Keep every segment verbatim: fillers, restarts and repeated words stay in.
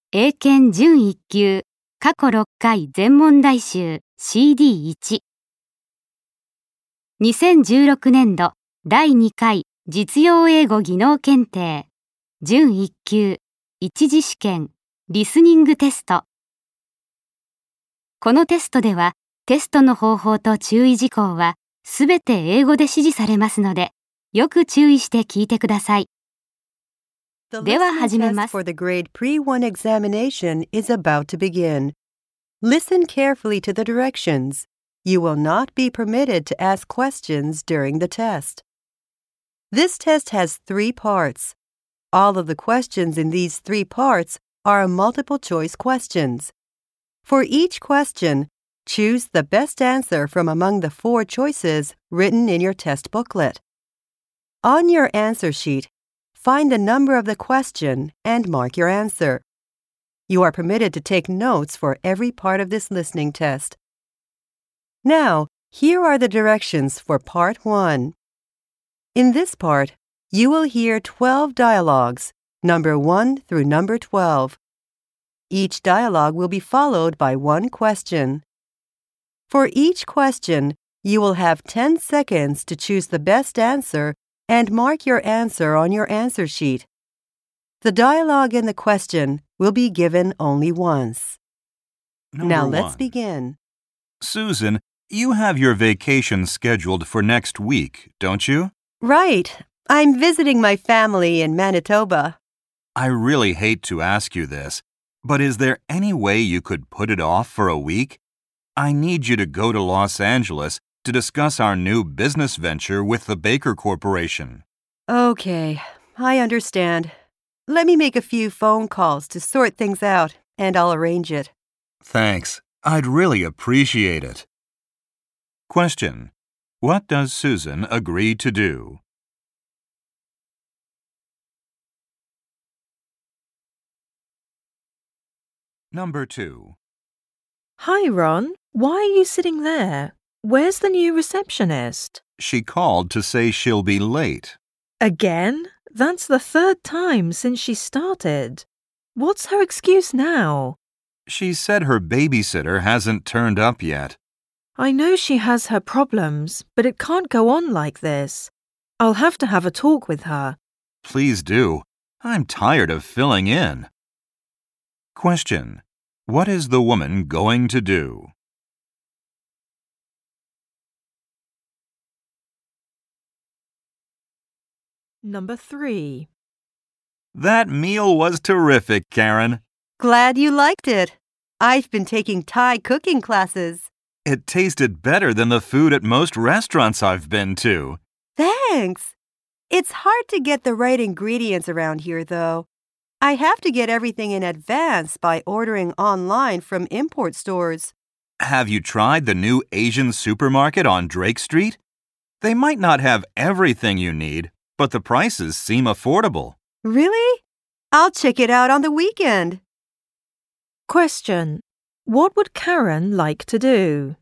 英検準いっ級過去ろっかい全問題集 シーディーワン にせんじゅうろくねん度だいにかい実用英語技能検定準いっ級一次試験リスニングテスト。このテストではテストの方法と注意事項はすべて英語で指示されますのでよく注意して聞いてください。 The では listening 始め test ます。 for the grade Pre one examination is about to begin. Listen carefully to the directions. You will not be permitted to ask questions during the test. This test has three parts. All of the questions in these three parts are multiple choice questions. For each question, choose the best answer from among the four choices written in your test booklet. On your answer sheet, find the number of the question and mark your answer. You are permitted to take notes for every part of this listening test. Now, here are the directions for Part one. In this part, you will hear twelve dialogues, number one through number twelve. Each dialogue will be followed by one question. For each question, you will have ten seconds to choose the best answer and mark your answer on your answer sheet. The dialogue and the question will be given only once. Number Now let's one. begin. Susan, you have your vacation scheduled for next week, don't you? Right. I'm visiting my family in Manitoba. I really hate to ask you this, but is there any way you could put it off for a week? I need you to go to Los Angeles to discuss our new business venture with the Baker Corporation. Okay, I understand. Let me make a few phone calls to sort things out, and I'll arrange it. Thanks. I'd really appreciate it. Question. What does Susan agree to do? Number two. Hi, Ron. Why are you sitting there? Where's the new receptionist? She called to say she'll be late. Again? That's the third time since she started. What's her excuse now? She said her babysitter hasn't turned up yet. I know she has her problems, but it can't go on like this. I'll have to have a talk with her. Please do. I'm tired of filling in. Question. What is the woman going to do? Number three. That meal was terrific, Karen. Glad you liked it. I've been taking Thai cooking classes. It tasted better than the food at most restaurants I've been to. Thanks. It's hard to get the right ingredients around here, though. I have to get everything in advance by ordering online from import stores. Have you tried the new Asian supermarket on Drake Street? They might not have everything you need, but the prices seem affordable. Really? I'll check it out on the weekend. Question. What would Karen like to do?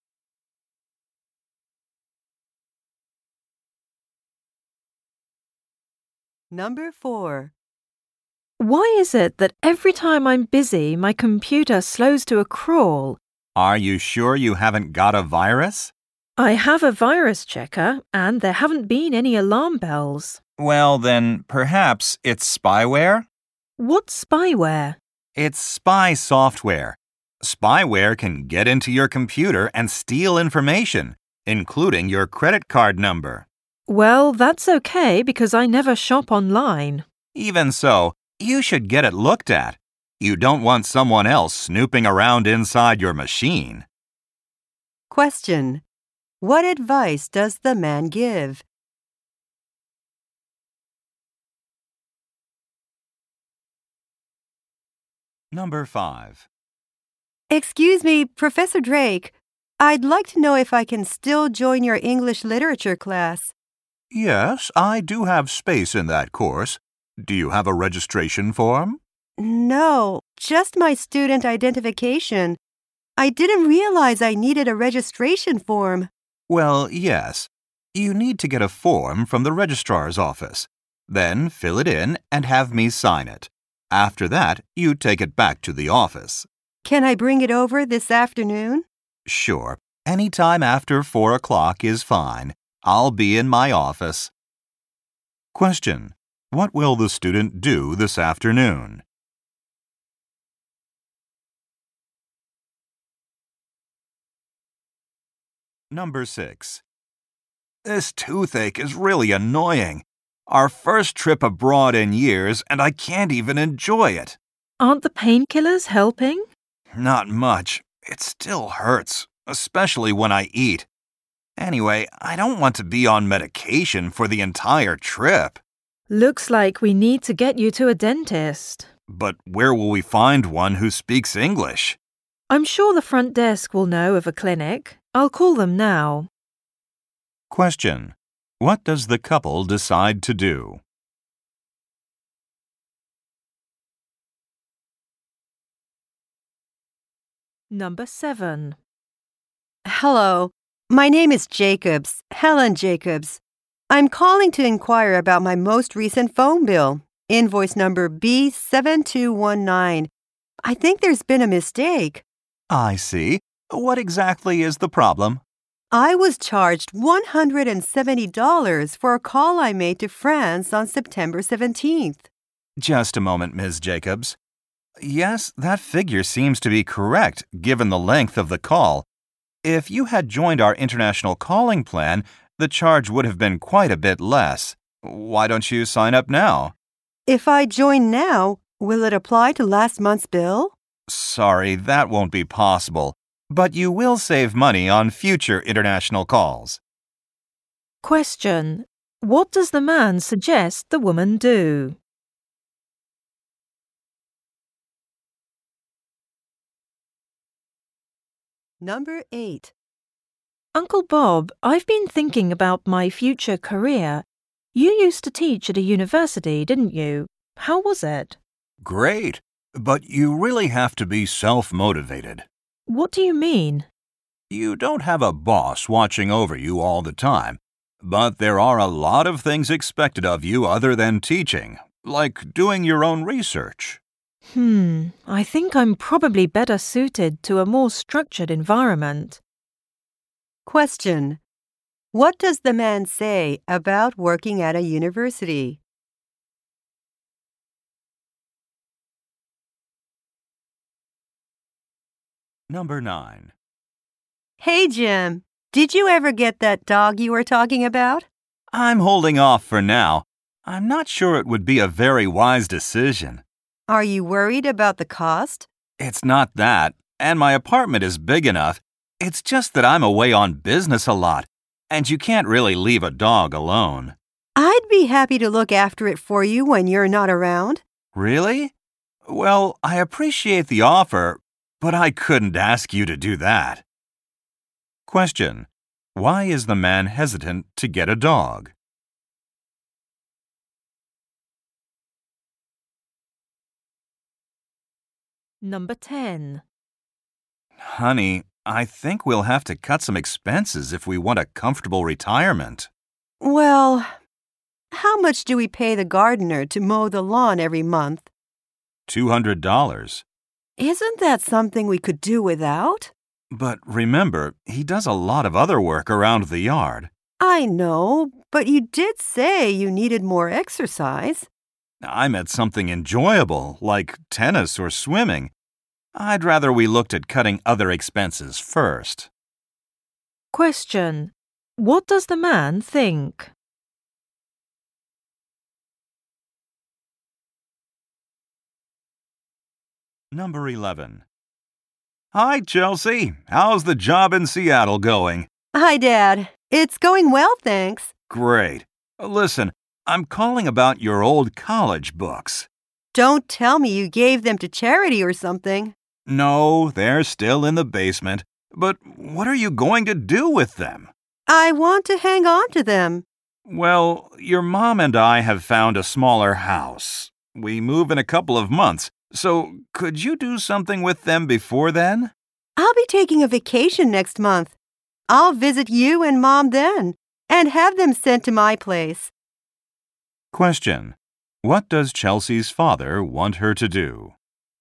Number four. Why is it that every time I'm busy, my computer slows to a crawl? Are you sure you haven't got a virus? I have a virus checker, and there haven't been any alarm bells. Well, then, perhaps it's spyware? What's spyware? It's spy software. Spyware can get into your computer and steal information, including your credit card number. Well, that's okay because I never shop online. Even so, you should get it looked at. You don't want someone else snooping around inside your machine. Question. What advice does the man give? Number five. Excuse me, Professor Drake. I'd like to know if I can still join your English literature class. Yes, I do have space in that course. Do you have a registration form? No, just my student identification. I didn't realize I needed a registration form. Well, yes. You need to get a form from the registrar's office. Then fill it in and have me sign it. After that, you take it back to the office. Can I bring it over this afternoon? Sure. Any time after four o'clock is fine. I'll be in my office. Question. What will the student do this afternoon? Number six. This toothache is really annoying. Our first trip abroad in years, and I can't even enjoy it. Aren't the painkillers helping? Not much. It still hurts, especially when I eat. Anyway, I don't want to be on medication for the entire trip. Looks like we need to get you to a dentist. But where will we find one who speaks English? I'm sure the front desk will know of a clinic. I'll call them now. Question. What does the couple decide to do? Number seven. Hello. My name is Jacobs, Helen Jacobs. I'm calling to inquire about my most recent phone bill, invoice number B seven two one nine. I think there's been a mistake. I see. What exactly is the problem? I was charged one hundred seventy dollars for a call I made to France on September seventeenth. Just a moment, Miz Jacobs. Yes, that figure seems to be correct, given the length of the call. If you had joined our international calling plan, the charge would have been quite a bit less. Why don't you sign up now? If I join now, will it apply to last month's bill? Sorry, that won't be possible. But you will save money on future international calls. Question. What does the man suggest the woman do? Number eight. Uncle Bob, I've been thinking about my future career. You used to teach at a university, didn't you? How was it? Great, but you really have to be self-motivated. What do you mean? You don't have a boss watching over you all the time, but there are a lot of things expected of you other than teaching, like doing your own research. Hmm, I think I'm probably better suited to a more structured environment. Question. What does the man say about working at a university? Number nine. Hey, Jim. Did you ever get that dog you were talking about? I'm holding off for now. I'm not sure it would be a very wise decision. Are you worried about the cost? It's not that, and my apartment is big enough. It's just that I'm away on business a lot, and you can't really leave a dog alone. I'd be happy to look after it for you when you're not around. Really? Well, I appreciate the offer, but I couldn't ask you to do that. Question. Why is the man hesitant to get a dog? Number ten. Honey, I think we'll have to cut some expenses if we want a comfortable retirement. Well, how much do we pay the gardener to mow the lawn every month? two hundred dollars. Isn't that something we could do without? But remember, he does a lot of other work around the yard. I know, but you did say you needed more exercise. I meant something enjoyable, like tennis or swimming. I'd rather we looked at cutting other expenses first. Question. What does the man think? Number eleven. Hi, Chelsea. How's the job in Seattle going? Hi, Dad. It's going well, thanks. Great. Listen, I'm calling about your old college books. Don't tell me you gave them to charity or something. No, they're still in the basement. But what are you going to do with them? I want to hang on to them. Well, your mom and I have found a smaller house. We move in a couple of months, so could you do something with them before then? I'll be taking a vacation next month. I'll visit you and Mom then, and have them sent to my place. Question. What does Chelsea's father want her to do?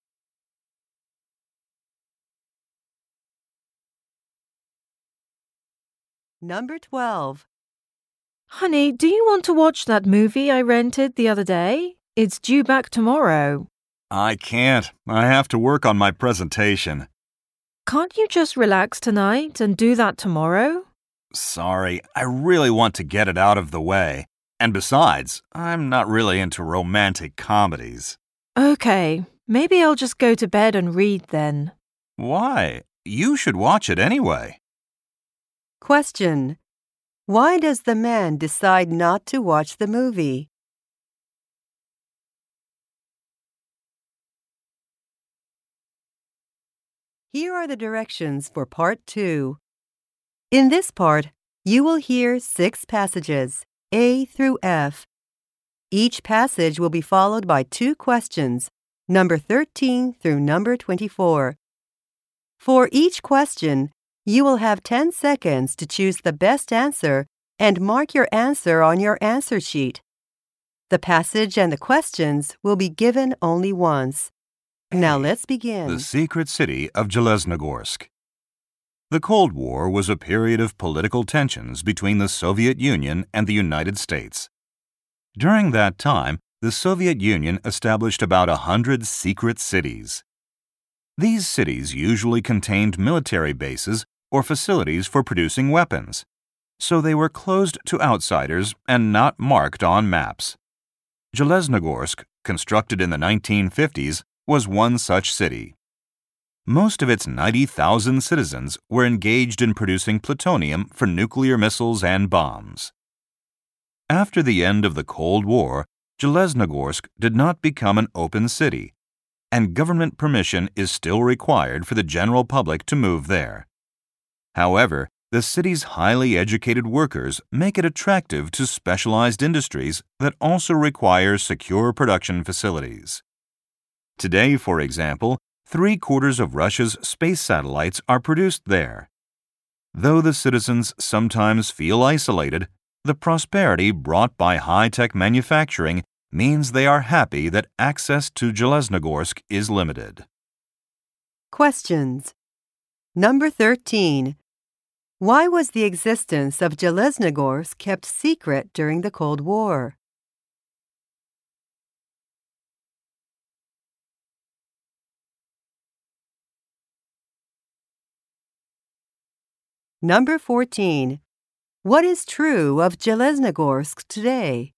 Number twelve. Honey, do you want to watch that movie I rented the other day? It's due back tomorrow. I can't. I have to work on my presentation. Can't you just relax tonight and do that tomorrow? Sorry, I really want to get it out of the way. And besides, I'm not really into romantic comedies. Okay, maybe I'll just go to bed and read then. Why? You should watch it anyway. Question. Why does the man decide not to watch the movie? Here are the directions for Part two. In this part, you will hear six passages, A through F. Each passage will be followed by two questions, number thirteen through number twenty-four. For each question, you will have ten seconds to choose the best answer and mark your answer on your answer sheet. The passage and the questions will be given only once. Now let's begin. The secret city of Zheleznogorsk. The Cold War was a period of political tensions between the Soviet Union and the United States. During that time, the Soviet Union established about a hundred secret cities. These cities usually contained military bases or facilities for producing weapons, so they were closed to outsiders and not marked on maps. Zheleznogorsk, constructed in the nineteen fifties, was one such city. Most of its ninety thousand citizens were engaged in producing plutonium for nuclear missiles and bombs. After the end of the Cold War, Zheleznogorsk did not become an open city, and government permission is still required for the general public to move there. However, the city's highly educated workers make it attractive to specialized industries that also require secure production facilities. Today, for example, three-quarters of Russia's space satellites are produced there. Though the citizens sometimes feel isolated, the prosperity brought by high-tech manufacturing means they are happy that access to Zheleznogorsk is limited. Questions. Number thirteen. Why was the existence of Zheleznogorsk kept secret during the Cold War? Number fourteen. What is true of Zheleznogorsk today?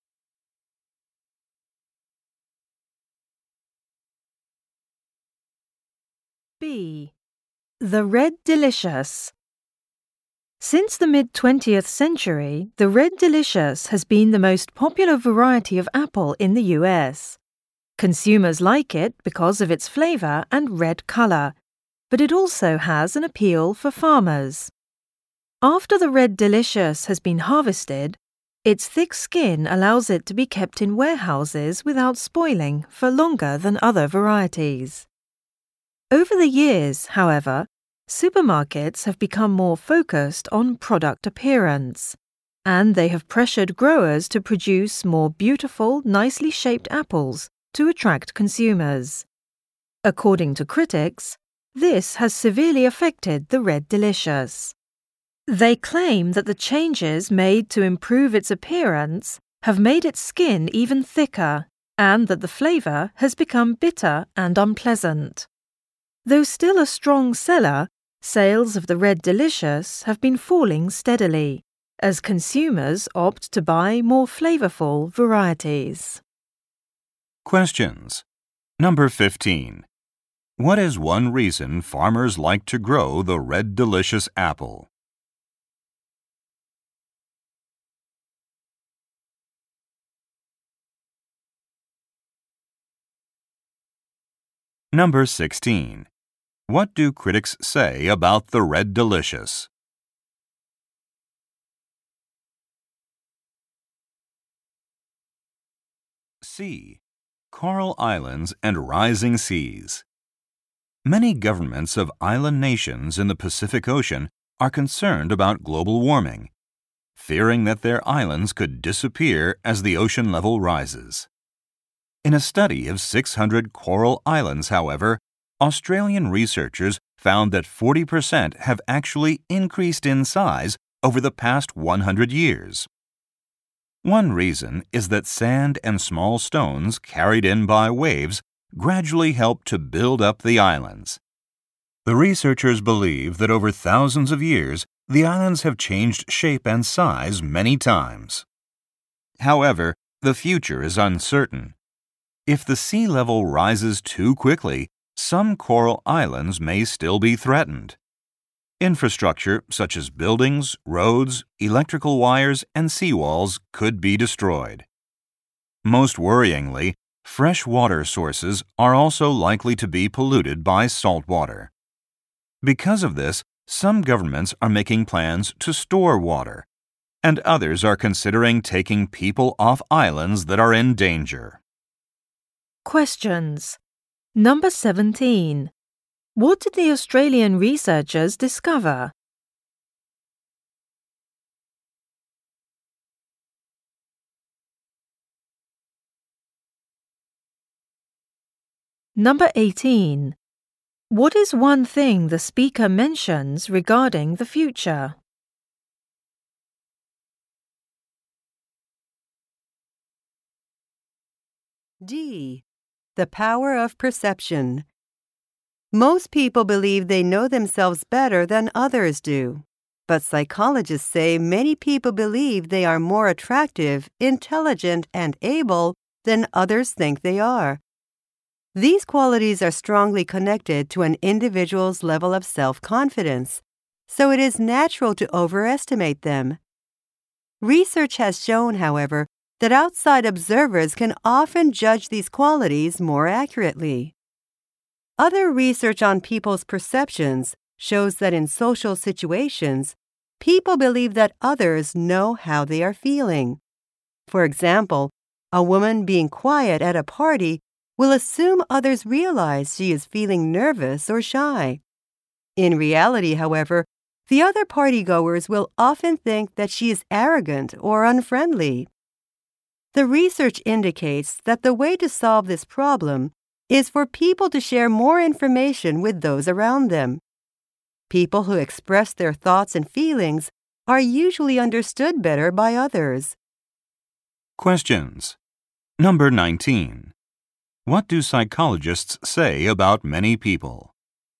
B. The Red Delicious. Since the mid-twentieth century, the Red Delicious has been the most popular variety of apple in the U S. Consumers like it because of its flavor and red color, but it also has an appeal for farmers. After the Red Delicious has been harvested, its thick skin allows it to be kept in warehouses without spoiling for longer than other varieties. Over the years, however, supermarkets have become more focused on product appearance, and they have pressured growers to produce more beautiful, nicely shaped apples to attract consumers. According to critics, this has severely affected the Red Delicious. They claim that the changes made to improve its appearance have made its skin even thicker, and that the flavor has become bitter and unpleasant. Though still a strong seller, sales of the Red Delicious have been falling steadily, as consumers opt to buy more flavorful varieties. Questions. Number fifteen. What is one reason farmers like to grow the Red Delicious apple? Number sixteen. What do critics say about the Red Delicious? C. Coral Islands and Rising Seas. Many governments of island nations in the Pacific Ocean are concerned about global warming, fearing that their islands could disappear as the ocean level rises. In a study of six hundred coral islands, however, Australian researchers found that forty percent have actually increased in size over the past one hundred years. One reason is that sand and small stones carried in by waves gradually help to build up the islands. The researchers believe that over thousands of years, the islands have changed shape and size many times. However, the future is uncertain. If the sea level rises too quickly, some coral islands may still be threatened. Infrastructure such as buildings, roads, electrical wires, and seawalls could be destroyed. Most worryingly, fresh water sources are also likely to be polluted by salt water. Because of this, some governments are making plans to store water, and others are considering taking people off islands that are in danger. Questions. Number seventeen. What did the Australian researchers discover? Number eighteen. What is one thing the speaker mentions regarding the future? D. The power of perception. Most people believe they know themselves better than others do, but psychologists say many people believe they are more attractive, intelligent, and able than others think they are. These qualities are strongly connected to an individual's level of self-confidence, so it is natural to overestimate them. Research has shown, however, that outside observers can often judge these qualities more accurately. Other research on people's perceptions shows that in social situations, people believe that others know how they are feeling. For example, a woman being quiet at a party will assume others realize she is feeling nervous or shy. In reality, however, the other partygoers will often think that she is arrogant or unfriendly. The research indicates that the way to solve this problem is for people to share more information with those around them. People who express their thoughts and feelings are usually understood better by others. Questions. Number nineteen. What do psychologists say about many people?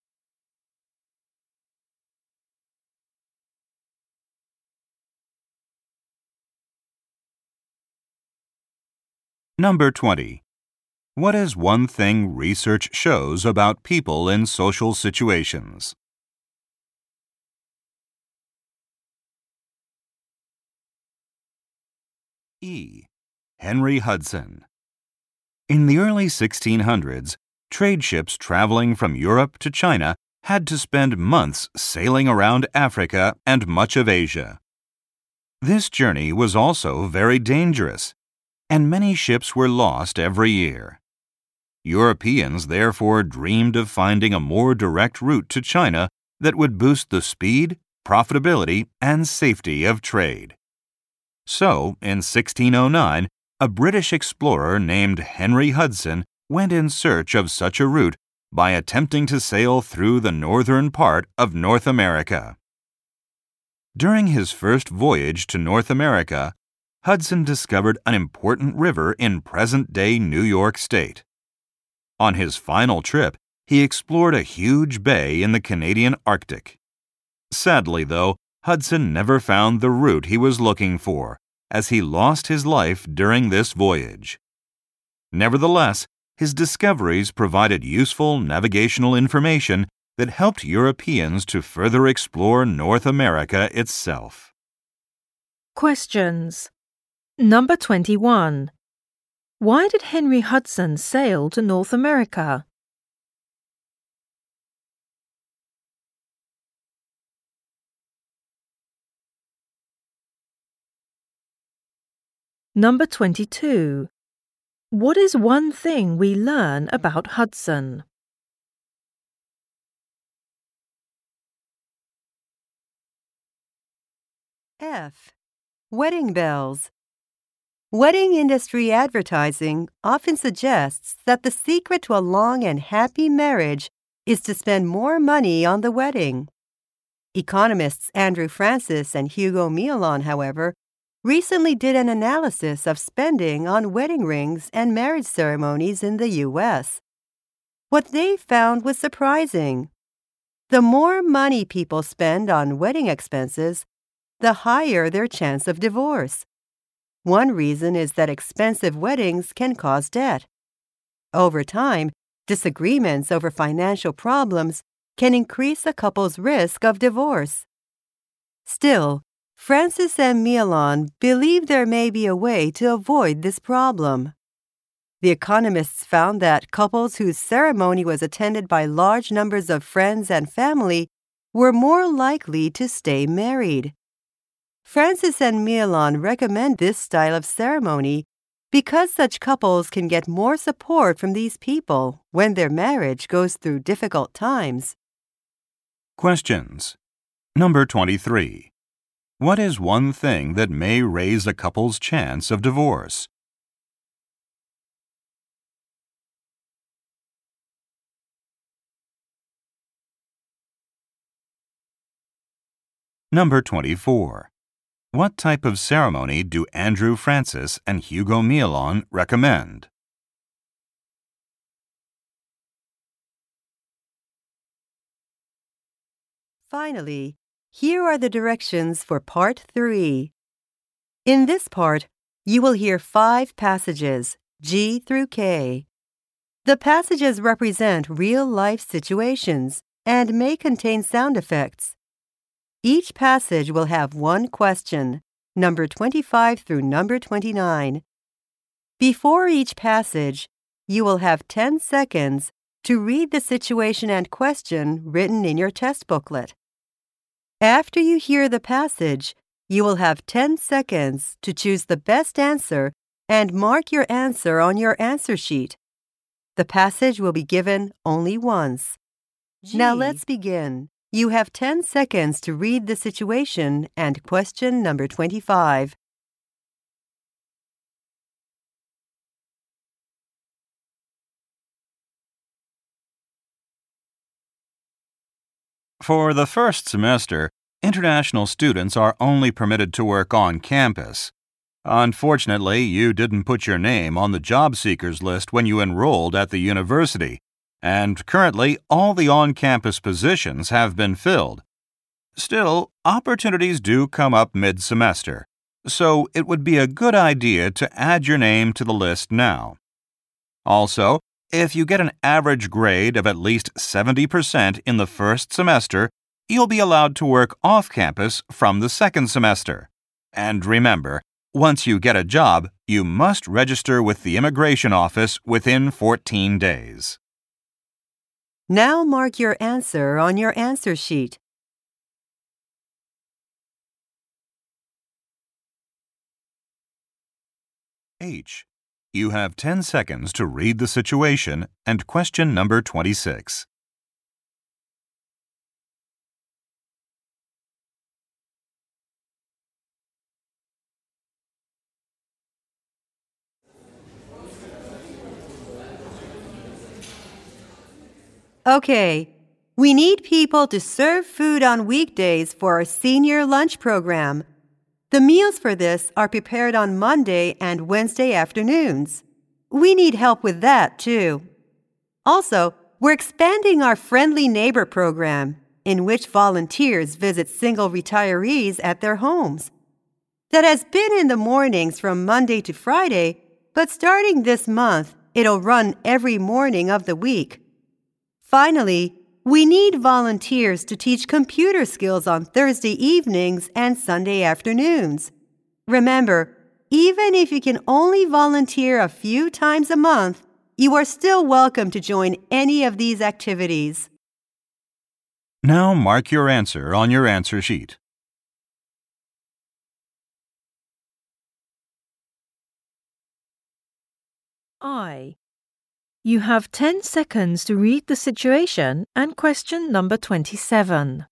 Number twenty. What is one thing research shows about people in social situations? E. Henry Hudson. In the early sixteen hundreds, trade ships traveling from Europe to China had to spend months sailing around Africa and much of Asia. This journey was also very dangerous, and many ships were lost every year. Europeans therefore dreamed of finding a more direct route to China that would boost the speed, profitability, and safety of trade. So, in sixteen oh nine, a British explorer named Henry Hudson went in search of such a route by attempting to sail through the northern part of North America. During his first voyage to North America, Hudson discovered an important river in present-day New York State. On his final trip, he explored a huge bay in the Canadian Arctic. Sadly, though, Hudson never found the route he was looking for, as he lost his life during this voyage. Nevertheless, his discoveries provided useful navigational information that helped Europeans to further explore North America itself. Questions. Number twenty-one. Why did Henry Hudson sail to North America? Number twenty-two. What is one thing we learn about Hudson? F. Wedding bells. Wedding industry advertising often suggests that the secret to a long and happy marriage is to spend more money on the wedding. Economists Andrew Francis and Hugo Milan, however, recently did an analysis of spending on wedding rings and marriage ceremonies in the U S. What they found was surprising. The more money people spend on wedding expenses, the higher their chance of divorce. One reason is that expensive weddings can cause debt. Over time, disagreements over financial problems can increase a couple's risk of divorce. Still, Francis and Milan believe there may be a way to avoid this problem. The economists found that couples whose ceremony was attended by large numbers of friends and family were more likely to stay married. Francis and Milan recommend this style of ceremony because such couples can get more support from these people when their marriage goes through difficult times. Questions. Number twenty-three. What is one thing that may raise a couple's chance of divorce? Number twenty-four. What type of ceremony do Andrew Francis and Hugo Milan recommend? Finally, here are the directions for Part three. In this part, you will hear five passages, G through K. The passages represent real-life situations and may contain sound effects. Each passage will have one question, number twenty-five through number twenty-nine. Before each passage, you will have ten seconds to read the situation and question written in your test booklet. After you hear the passage, you will have ten seconds to choose the best answer and mark your answer on your answer sheet. The passage will be given only once. G. Now let's begin. You have ten seconds to read the situation and question number twenty-five. For the first semester, international students are only permitted to work on campus. Unfortunately, you didn't put your name on the job seekers list when you enrolled at the university, and currently all the on-campus positions have been filled. Still, opportunities do come up mid-semester, so it would be a good idea to add your name to the list now. Also, if you get an average grade of at least seventy percent in the first semester, you'll be allowed to work off-campus from the second semester. And remember, once you get a job, you must register with the immigration office within fourteen days. Now mark your answer on your answer sheet. H. You have ten seconds to read the situation and question number twenty-six. Okay, we need people to serve food on weekdays for our senior lunch program. The meals for this are prepared on Monday and Wednesday afternoons. We need help with that, too. Also, we're expanding our Friendly Neighbor program, in which volunteers visit single retirees at their homes. That has been in the mornings from Monday to Friday, but starting this month, it'll run every morning of the week. Finally, we need volunteers to teach computer skills on Thursday evenings and Sunday afternoons. Remember, even if you can only volunteer a few times a month, you are still welcome to join any of these activities. Now mark your answer on your answer sheet. I. You have ten seconds to read the situation and question number twenty-seven.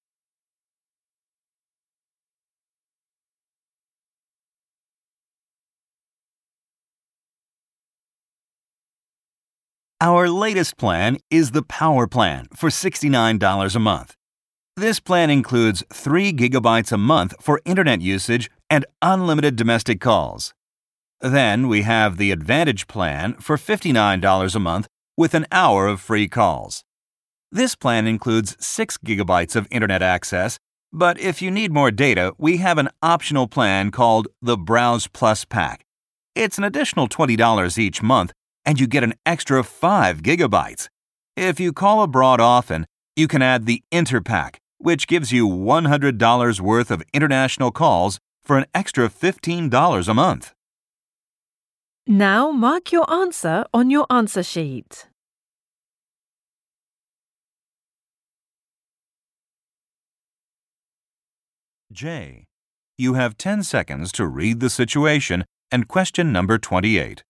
Our latest plan is the Power Plan for sixty-nine dollars a month. This plan includes three gigabytes a month for internet usage and unlimited domestic calls. Then we have the Advantage Plan for fifty-nine dollars a month with an hour of free calls. This plan includes six gigabytes of internet access, but if you need more data, we have an optional plan called the Browse Plus Pack. It's an additional twenty dollars each month, and you get an extra five gigabytes. If you call abroad often, you can add the Interpack, which gives you one hundred dollars worth of international calls for an extra fifteen dollars a month. Now mark your answer on your answer sheet. J. You have ten seconds to read the situation and question number twenty-eight.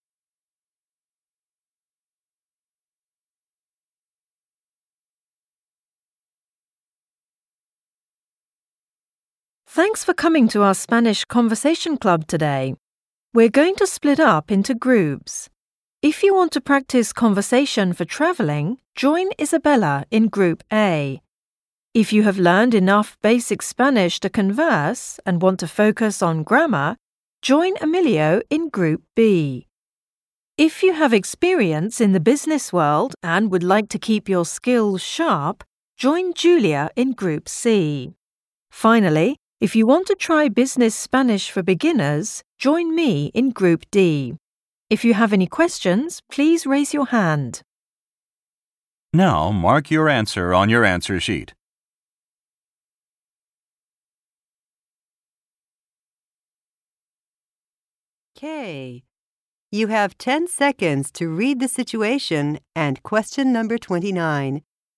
Thanks for coming to our Spanish Conversation Club today. We're going to split up into groups. If you want to practice conversation for traveling, join Isabella in Group A. If you have learned enough basic Spanish to converse and want to focus on grammar, join Emilio in Group B. If you have experience in the business world and would like to keep your skills sharp, join Julia in Group C. Finally, if you want to try business Spanish for beginners, join me in Group D. If you have any questions, please raise your hand. Now mark your answer on your answer sheet. K. You have ten seconds to read the situation and question number twenty-nine.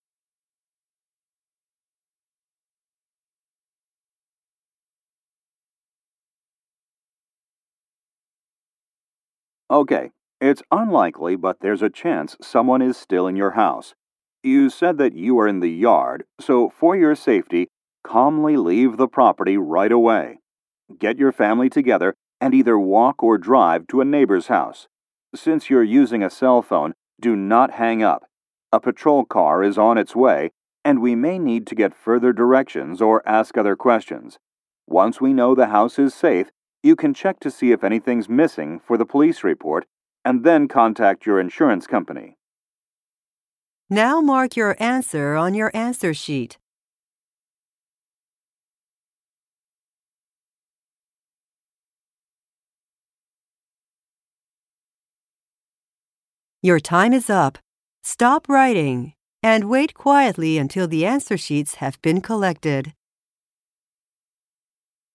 Okay, it's unlikely, but there's a chance someone is still in your house. You said that you are in the yard, so for your safety, calmly leave the property right away. Get your family together and either walk or drive to a neighbor's house. Since you're using a cell phone, do not hang up. A patrol car is on its way, and we may need to get further directions or ask other questions. Once we know the house is safe, you can check to see if anything's missing for the police report, and then contact your insurance company. Now mark your answer on your answer sheet. Your time is up. Stop writing and wait quietly until the answer sheets have been collected.